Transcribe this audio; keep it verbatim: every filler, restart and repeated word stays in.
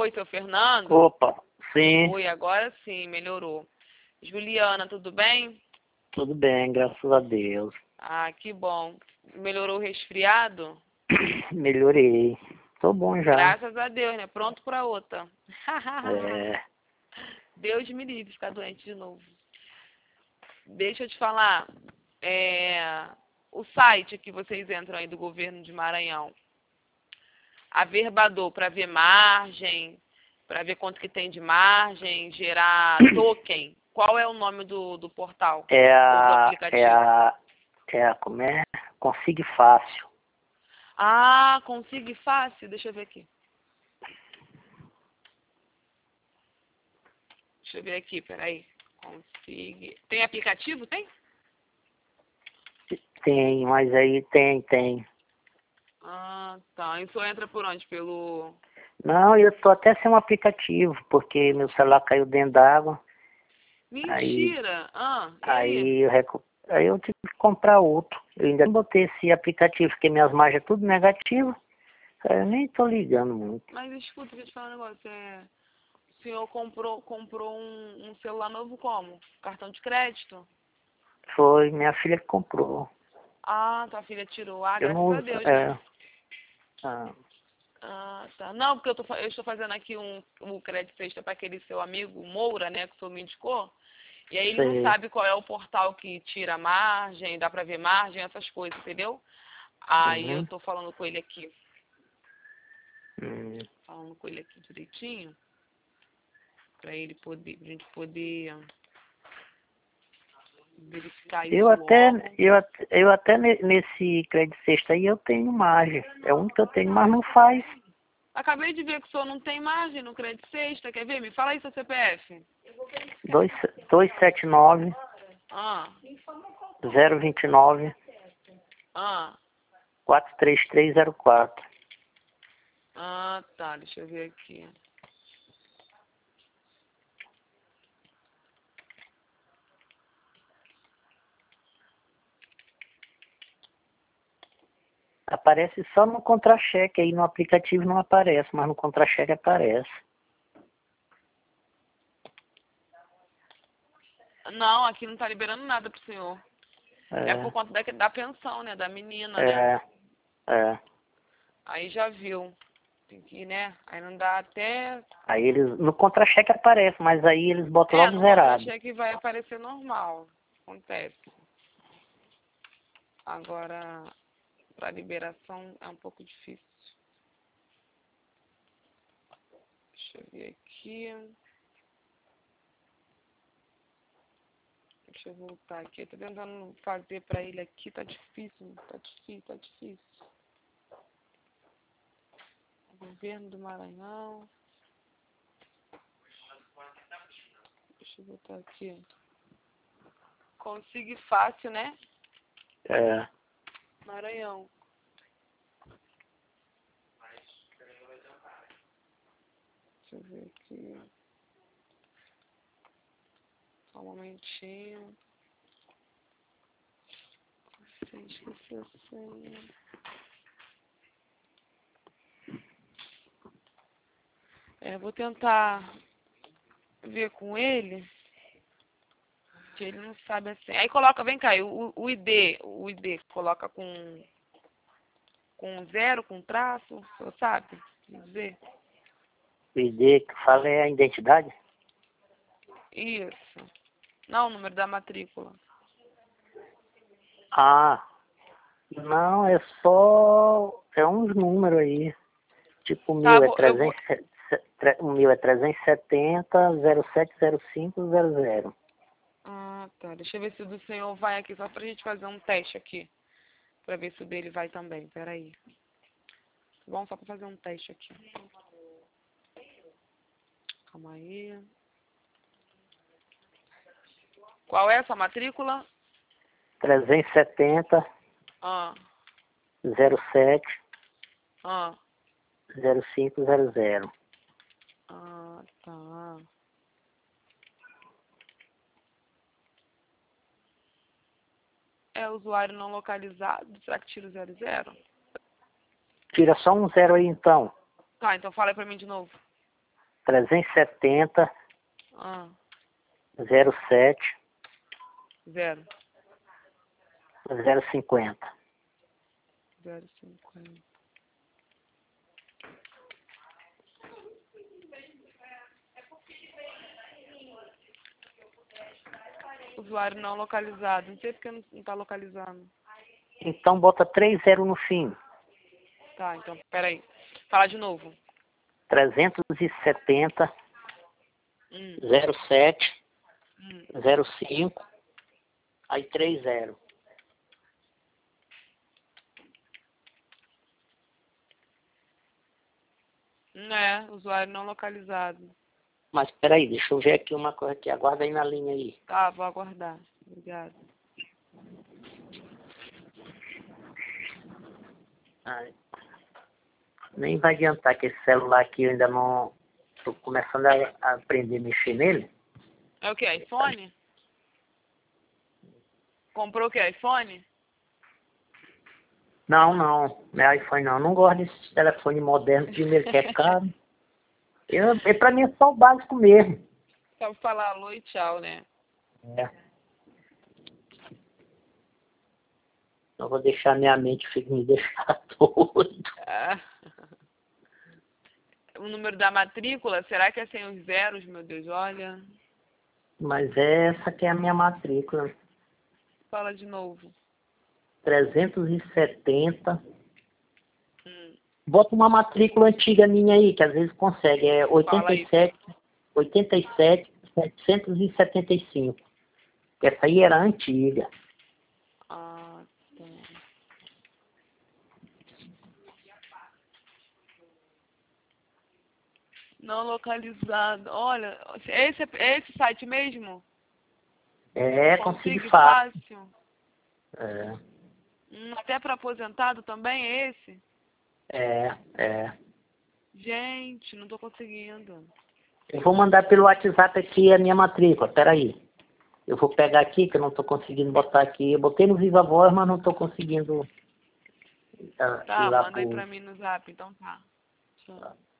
Oi, seu Fernando? Opa, sim, Oi, agora sim, melhorou. Juliana, tudo bem? tudo bem, graças a Deus. Ah, que bom. Melhorou o resfriado? Melhorei. Tô bom já. Graças a Deus, né? Pronto para outra. É, Deus me livre de ficar doente de novo. Deixa eu te falar, é, o site que vocês entram aí do governo de Maranhão, Averbador, para ver margem, para ver quanto que tem de margem, gerar token. Qual é o nome do, do portal é ou do a, é aplicativo? a, é a, como é? Consigue fácil. Ah, consigo fácil? Deixa eu ver aqui. Deixa eu ver aqui, peraí. Consigo. Tem aplicativo? Tem? Tem, mas aí tem, tem. Ah, tá. Isso entra por onde? Pelo... Não, eu tô até sem um aplicativo, porque meu celular caiu dentro d'água. Aí, Mentira! Ah, e aí? aí, eu recu... aí eu tive que comprar outro. Eu ainda não botei esse aplicativo, porque minhas margens é tudo negativo. Eu nem tô ligando muito. Mas escuta, deixa eu te falar um negócio. É... O senhor comprou, comprou um, um celular novo como? Cartão de crédito? Foi minha filha que comprou. Ah, tua filha tirou. Ah, Eu graças não a uso. Deus, né? É, ah, Ah, tá. Não, porque eu, tô, fa- eu estou fazendo aqui um, um crédito extra para aquele seu amigo, o Moura, né, que o senhor me indicou. E aí ele não sei. sabe qual é o portal que tira a margem, dá pra ver margem, essas coisas, entendeu? Aí eu Uhum. tô falando com ele aqui, Hum. falando com ele aqui direitinho, pra ele poder, pra gente poder verificar Eu isso até, logo. eu, at- eu até ne- nesse crédito sexta aí eu tenho margem. É o único que eu tenho, mas não faz. Acabei de ver que o senhor não tem margem no crédito sexta, quer ver? Me fala aí seu C P F. Dois, dois sete nove, Ah, zero vinte e nove, ah, quatro três três zero quatro. ah, tá, deixa eu ver aqui. Aparece só no contra-cheque, aí no aplicativo não aparece, mas no contra-cheque aparece. Não, aqui não tá liberando nada pro senhor. É por É, conta da, da pensão, né, da menina, né? é, é. Aí já viu. Tem que, né? Aí não dá até. Aí eles, no contra-cheque aparece, mas aí eles botam É, logo no zerado. contra-cheque vai aparecer normal. Acontece. Agora, para liberação é um pouco difícil. Deixa eu ver aqui. Deixa eu voltar aqui. Eu tô tentando fazer para ele aqui. Tá difícil, tá difícil, tá difícil. Governo do Maranhão. Deixa eu botar aqui. Consigo fácil, né? É. Maranhão. Deixa eu ver aqui. Só um momentinho. Sem esquecer a senha. É, vou tentar ver com ele, que ele não sabe assim. Aí coloca, vem cá, o, o I D, o I D coloca com, com zero, com traço, o senhor sabe dizer? O I D que fala é a identidade? Isso. Não, o número da matrícula. Ah, não, é só. É uns números aí. Tipo, o Tá, meu é vou, eu vou. trezentos, o meu é trezentos e setenta, zero sete zero cinco zero zero. Ah, tá. Deixa eu ver se o do senhor vai aqui, só pra gente fazer um teste aqui. Pra ver se o dele vai também. Peraí. Tá bom? Só pra fazer um teste aqui. Calma aí. Qual é a sua matrícula? trezentos e setenta, Ah, zero sete ah, zero cinco zero zero. ah, tá. É usuário não localizado? Será que tira o zero zero? Tira só um zero aí então. Tá, então fala aí pra mim de novo. trezentos e setenta, Ah, zero sete, zero. zero cinquenta. Zero cinquenta. Usuário não localizado. Não sei porque não, não tá localizando. Então bota três zero no fim. Tá, então, peraí. Fala de novo. trezentos e setenta, Hum, zero sete, hum. zero cinco, aí três zero. Não é, usuário não localizado. Mas peraí, deixa eu ver aqui uma coisa aqui. Aguarda aí na linha aí. Tá, vou aguardar. Obrigada. Ai, nem vai adiantar que esse celular aqui eu ainda não... Estou começando a, a aprender a mexer nele. É o que? iPhone? Comprou o que? iPhone? Não, não. Não é iPhone não. Eu não gosto desses telefones modernos. Primeiro que é caro. Eu, é, pra mim é só o básico mesmo. Só pra falar alô e tchau, né? É. Não vou deixar minha mente me deixar doido. Ah. O número da matrícula, será que é sem os zeros, meu Deus? Olha. Mas essa que é a minha matrícula. Fala de novo. trezentos e setenta. Hum. Bota uma matrícula antiga minha aí, que às vezes consegue. É Fala aí. oitenta e sete, setecentos e setenta e cinco. Essa aí era antiga. Ah, tá. Não localizado. Olha, esse é esse site mesmo? É, consegui Consigo fácil. fácil? É, Hum, até para aposentado também é esse? é, é. Gente, não tô conseguindo. Eu vou mandar pelo WhatsApp aqui a minha matrícula. Peraí. Eu vou pegar aqui, que eu não estou conseguindo botar aqui. Eu botei no Viva Voz, mas não estou conseguindo uh, ir Tá, lá manda aí pro... pra mim no zap, então tá. Tchau.